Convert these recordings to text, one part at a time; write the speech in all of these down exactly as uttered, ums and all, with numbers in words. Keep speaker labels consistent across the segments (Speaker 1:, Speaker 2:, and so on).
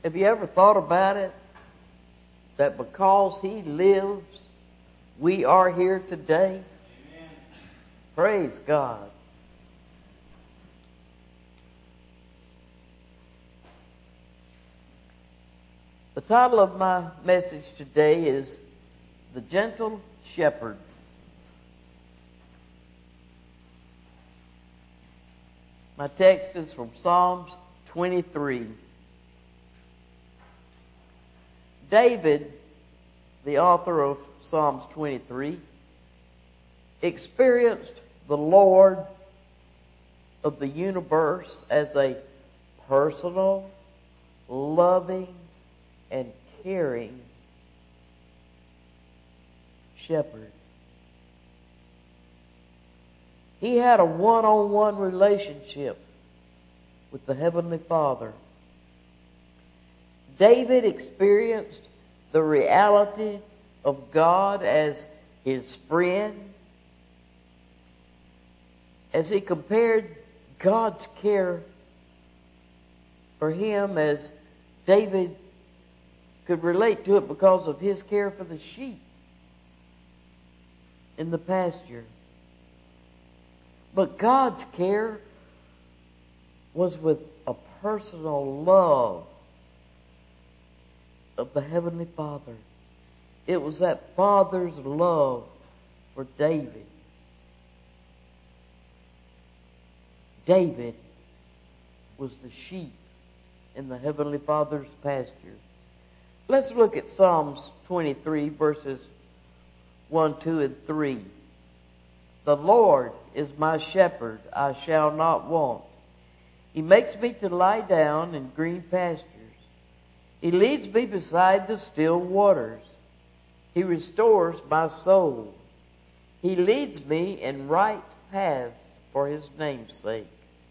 Speaker 1: Have you ever thought about it? That because He lives, we are here today? Amen. Praise God. The title of my message today is The Gentle Shepherd. My text is from Psalms twenty-three. David, the author of Psalms twenty-three, experienced the Lord of the universe as a personal, loving, and caring shepherd. He had a one-on-one relationship with the Heavenly Father. David experienced the reality of God as his friend, as he compared God's care for him, as David could relate to it because of his care for the sheep in the pasture. But God's care was with a personal love of the Heavenly Father. It was that Father's love for David. David was the sheep in the Heavenly Father's pasture. Let's look at Psalms twenty-three, verses one, two, and three. The Lord is my shepherd, I shall not want. He makes me to lie down in green pastures. He leads me beside the still waters. He restores my soul. He leads me in right paths for His name's sake.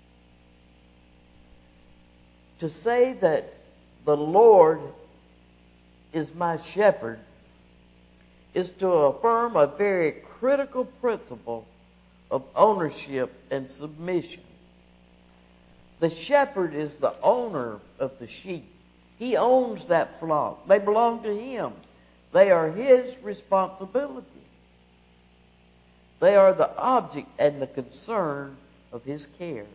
Speaker 1: To say that the Lord is my shepherd is to affirm a very critical principle of ownership and submission. The shepherd is the owner of the sheep. He owns that flock. They belong to Him. They are His responsibility. They are the object and the concern of His care.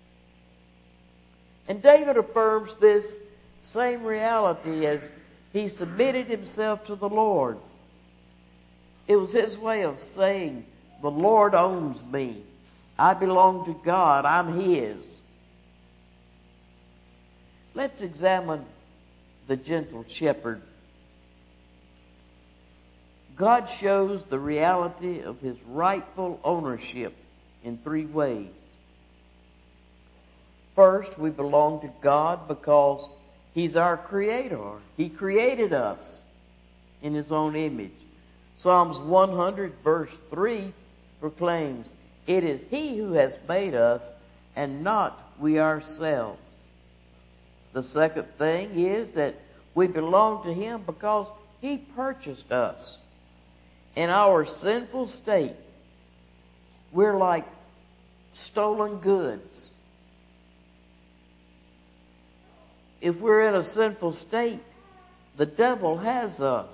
Speaker 1: And David affirms this same reality as he submitted himself to the Lord. It was his way of saying, the Lord owns me. I belong to God. I'm His. Let's examine the gentle shepherd. God shows the reality of His rightful ownership in three ways. First, we belong to God because He's our Creator. He created us in His own image. Psalms one hundred verse three proclaims, it is He who has made us and not we ourselves. The second thing is that we belong to Him because He purchased us. In our sinful state, we're like stolen goods. If we're in a sinful state, the devil has us,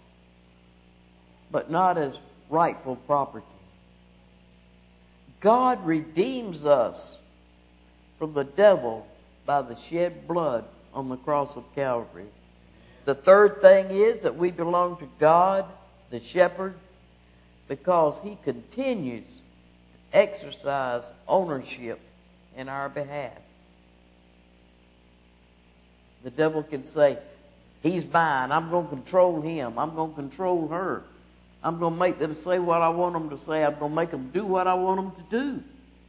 Speaker 1: but not as rightful property. God redeems us from the devil by the shed blood on the cross of Calvary. The third thing is that we belong to God, the shepherd, because He continues to exercise ownership in our behalf. The devil can say, he's mine. I'm going to control him. I'm going to control her. I'm going to make them say what I want them to say. I'm going to make them do what I want them to do.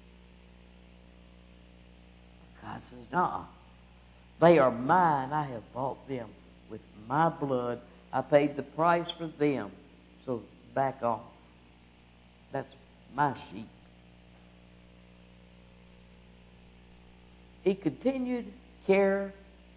Speaker 1: God says, no. They are mine. I have bought them with my blood. I paid the price for them. So back off. That's my sheep. He continued care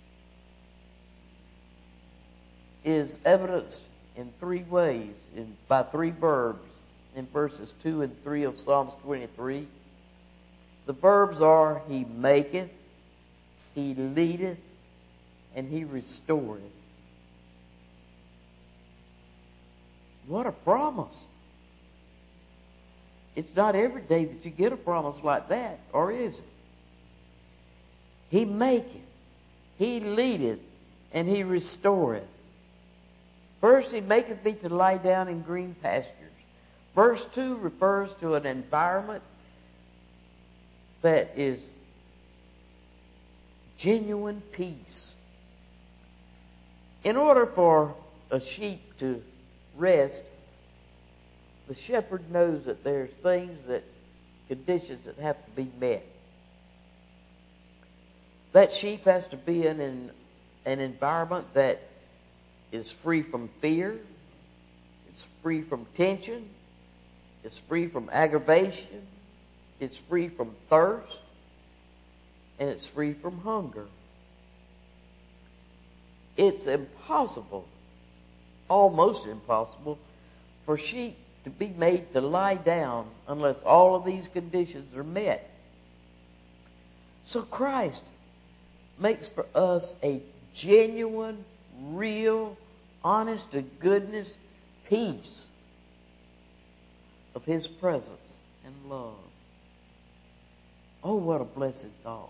Speaker 1: is evidenced in three ways, in, by three verbs in verses two and three of Psalms twenty-three. The verbs are, He maketh, He leadeth, and He restoreth. What a promise. It's not every day that you get a promise like that, or is it? He maketh, He leadeth, and He restoreth. First, He maketh me to lie down in green pastures. Verse two refers to an environment that is genuine peace. In order for a sheep to rest, the shepherd knows that there's things that, conditions that have to be met. That sheep has to be in an, an environment that is free from fear, it's free from tension, it's free from aggravation, it's free from thirst, and it's free from hunger. It's impossible, almost impossible, for sheep to be made to lie down unless all of these conditions are met. So Christ makes for us a genuine, real, honest to goodness peace of His presence and love. Oh, what a blessed thought.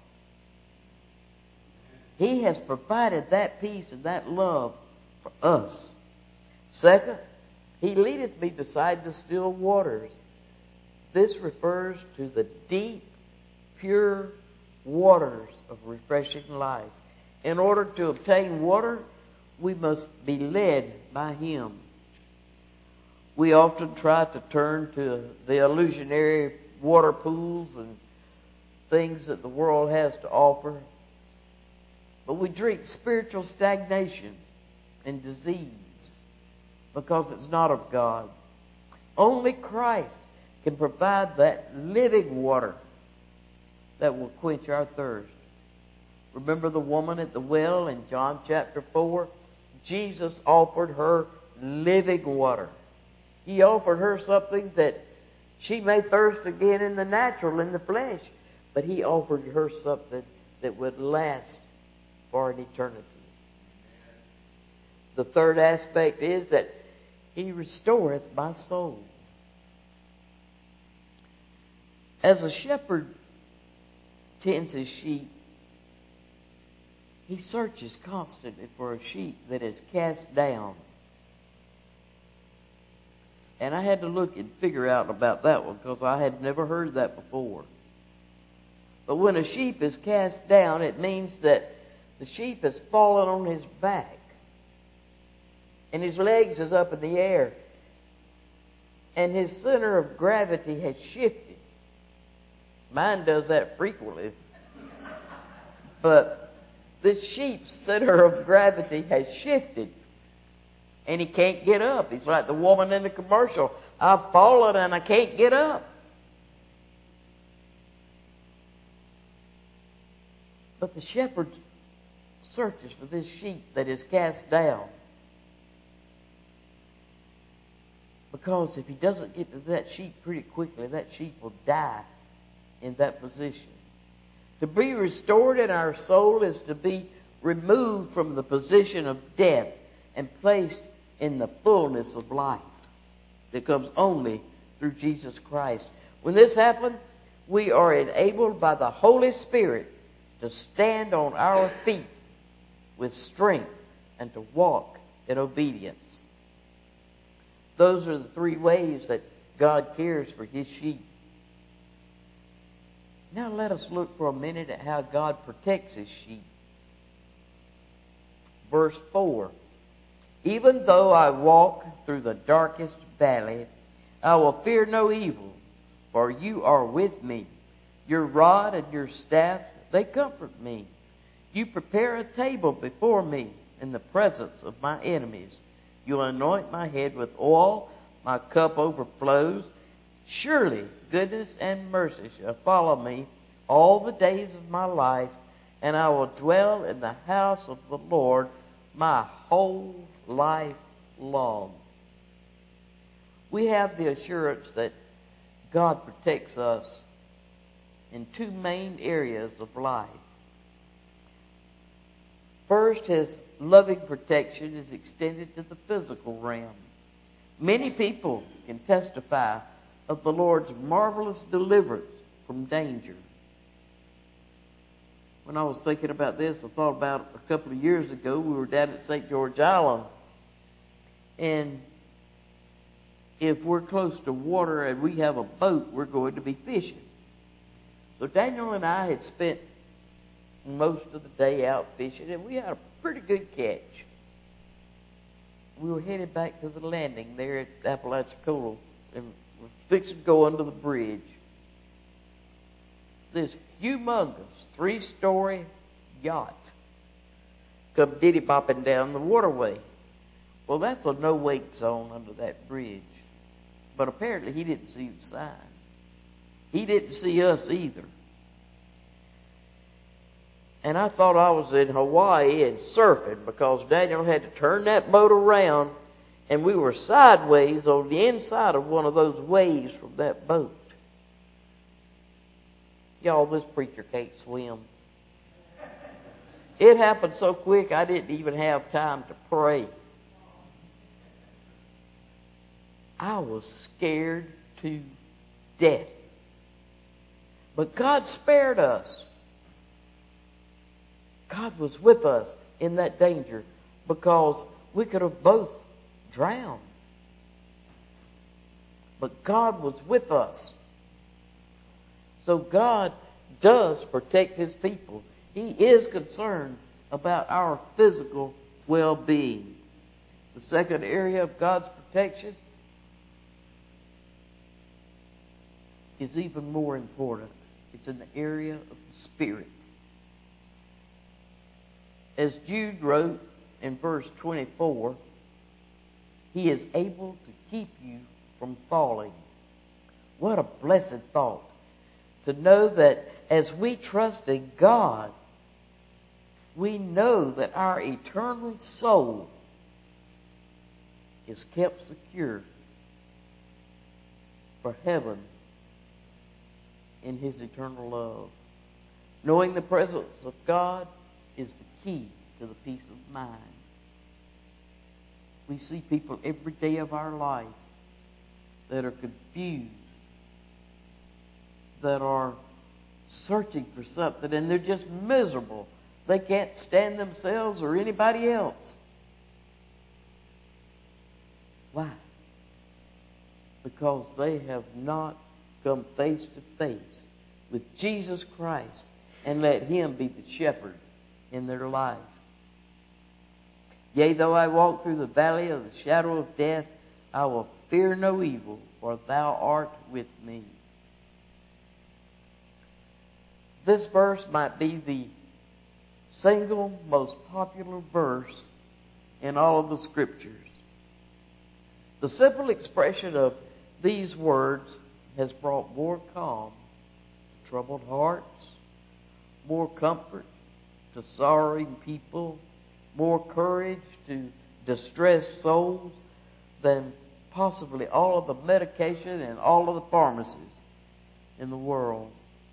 Speaker 1: He has provided that peace and that love for us. Second, He leadeth me beside the still waters. This refers to the deep, pure waters of refreshing life. In order to obtain water, we must be led by Him. We often try to turn to the illusionary water pools and things that the world has to offer. But we drink spiritual stagnation and disease because it's not of God. Only Christ can provide that living water that will quench our thirst. Remember the woman at the well in John chapter four? Jesus offered her living water. He offered her something that she may thirst again in the natural, in the flesh, but He offered her something that would last for an eternity. The third aspect is that He restoreth my soul. As a shepherd tends his sheep, he searches constantly for a sheep that is cast down. And I had to look and figure out about that one because I had never heard that before. But when a sheep is cast down, it means that the sheep has fallen on his back and his legs is up in the air and his center of gravity has shifted. Mine does that frequently. But this sheep's center of gravity has shifted and he can't get up. He's like the woman in the commercial. I've fallen and I can't get up. But the shepherd searches for this sheep that is cast down. Because if he doesn't get to that sheep pretty quickly, that sheep will die in that position. To be restored in our soul is to be removed from the position of death and placed in the fullness of life that comes only through Jesus Christ. When this happens, we are enabled by the Holy Spirit to stand on our feet with strength and to walk in obedience. Those are the three ways that God cares for His sheep. Now let us look for a minute at how God protects His sheep. Verse four. Even though I walk through the darkest valley, I will fear no evil, for you are with me. Your rod and your staff, they comfort me. You prepare a table before me in the presence of my enemies. You anoint my head with oil, my cup overflows. Surely goodness and mercy shall follow me all the days of my life, and I will dwell in the house of the Lord my whole life long. We have the assurance that God protects us in two main areas of life. First, His loving protection is extended to the physical realm. Many people can testify of the Lord's marvelous deliverance from danger. When I was thinking about this, I thought about a couple of years ago, we were down at Saint George Island. And if we're close to water and we have a boat, we're going to be fishing. So Daniel and I had spent most of the day out fishing, and we had a pretty good catch. We were headed back to the landing there at Apalachicola, and we're fixing to go under the bridge. This humongous three-story yacht come diddy-bopping down the waterway. Well, that's a no-wake zone under that bridge. But apparently he didn't see the sign. He didn't see us either. And I thought I was in Hawaii and surfing, because Daniel had to turn that boat around, and we were sideways on the inside of one of those waves from that boat. Y'all, this preacher can't swim. It happened so quick I didn't even have time to pray. I was scared to death. But God spared us. God was with us in that danger, because we could have both drowned. But God was with us. So God does protect His people. He is concerned about our physical well-being. The second area of God's protection is even more important. It's in the area of the Spirit. As Jude wrote in verse twenty-four, He is able to keep you from falling. What a blessed thought, to know that as we trust in God, we know that our eternal soul is kept secure for heaven in His eternal love. Knowing the presence of God is the key to the peace of mind. We see people every day of our life that are confused, that are searching for something, and they're just miserable. They can't stand themselves or anybody else. Why? Because they have not come face to face with Jesus Christ and let Him be the shepherd in their life. Yea, though I walk through the valley of the shadow of death, I will fear no evil, for Thou art with me. This verse might be the single most popular verse in all of the Scriptures. The simple expression of these words has brought more calm to troubled hearts, more comfort to sorrowing people, more courage to distressed souls than possibly all of the medication and all of the pharmacies in the world.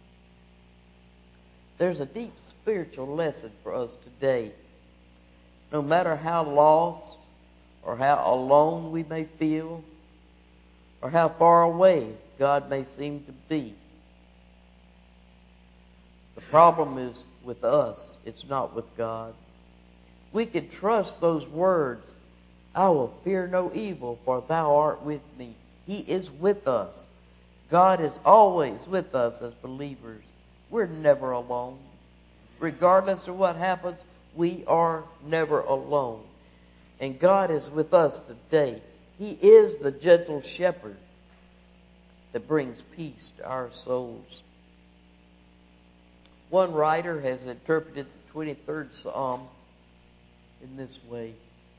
Speaker 1: There's a deep spiritual lesson for us today. No matter how lost or how alone we may feel, or how far away God may seem to be, the problem is with us. It's not with God. We can trust those words, I will fear no evil, for Thou art with me. He is with us. God is always with us as believers. We're never alone. Regardless of what happens, we are never alone. And God is with us today. He is the gentle shepherd that brings peace to our souls. One writer has interpreted the twenty-third Psalm in this way.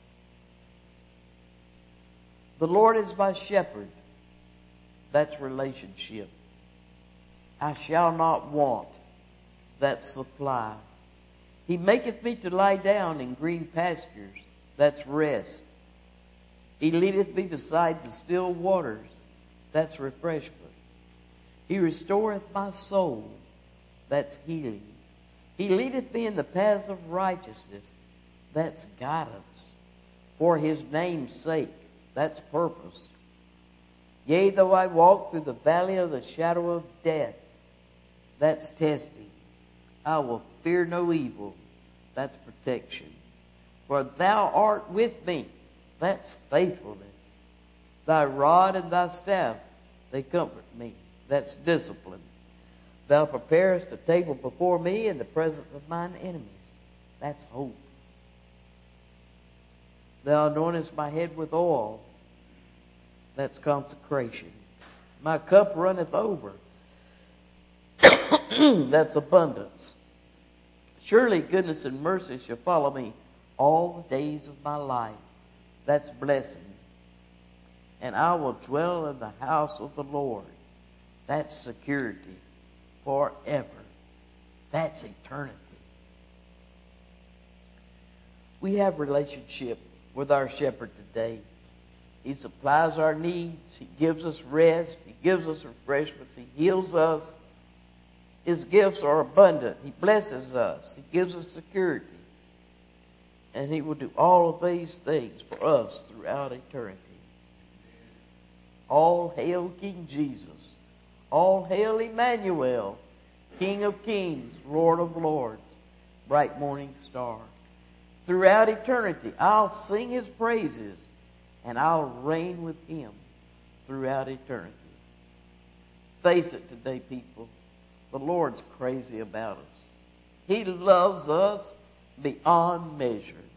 Speaker 1: The Lord is my shepherd. That's relationship. I shall not want. That's supply. He maketh me to lie down in green pastures. That's rest. He leadeth me beside the still waters. That's refreshment. He restoreth my soul. That's healing. He leadeth me in the paths of righteousness That's guidance. For His name's sake. That's purpose. Yea, though I walk through the valley of the shadow of death. That's testing. I will fear no evil. That's protection. For Thou art with me. That's faithfulness. Thy rod and Thy staff, they comfort me. That's discipline. Thou preparest a table before me in the presence of mine enemies. That's hope. Thou anointest my head with oil. That's consecration. My cup runneth over. That's abundance. Surely goodness and mercy shall follow me all the days of my life. That's blessing. And I will dwell in the house of the Lord. That's security forever. That's eternity. We have relationship with our shepherd today. He supplies our needs. He gives us rest. He gives us refreshments. He heals us. His gifts are abundant. He blesses us. He gives us security. And He will do all of these things for us throughout eternity. All hail King Jesus. All hail Emmanuel, King of kings, Lord of lords, bright morning star. Throughout eternity, I'll sing His praises, and I'll reign with Him throughout eternity. Face it today, people. The Lord's crazy about us. He loves us beyond measure.